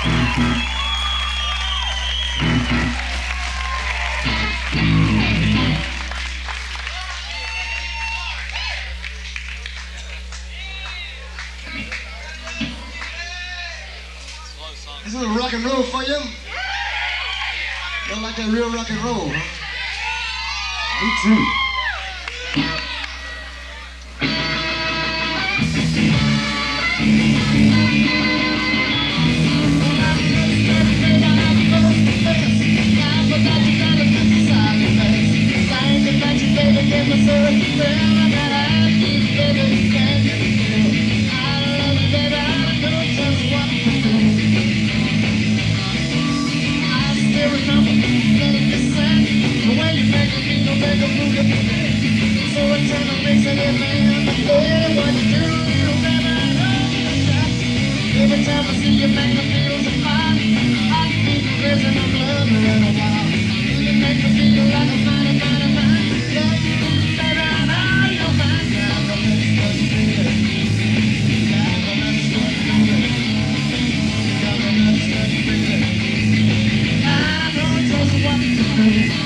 This is a rock and roll for you. You like that real rock and roll, huh? Me too. Every time I see you, make me feel so fine. I keep the prison of love around a while. You make me feel like a mighty, mighty man. Yeah, baby, I know you're mine. Yeah, I'm the best of the feeling. Yeah, I'm the best of the feeling. Yeah, I'm the best of the feeling. I know just what to do.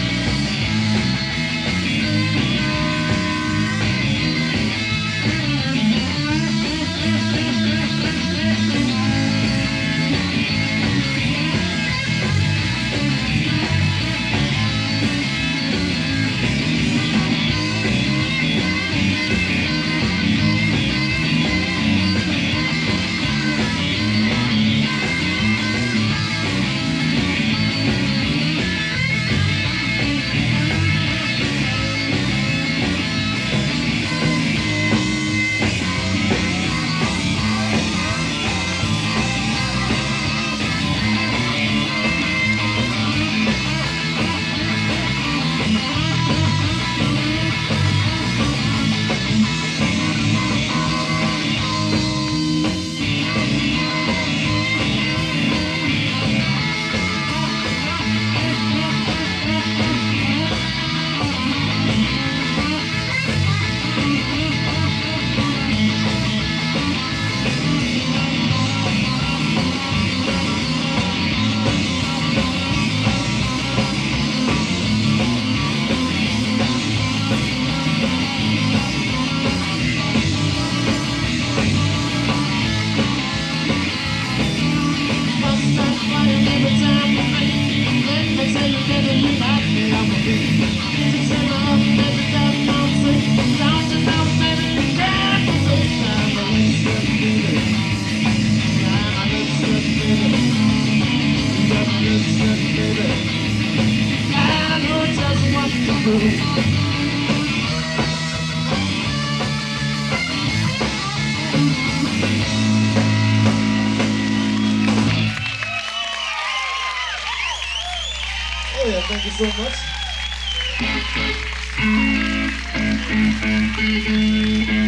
Oh yeah, thank you so much.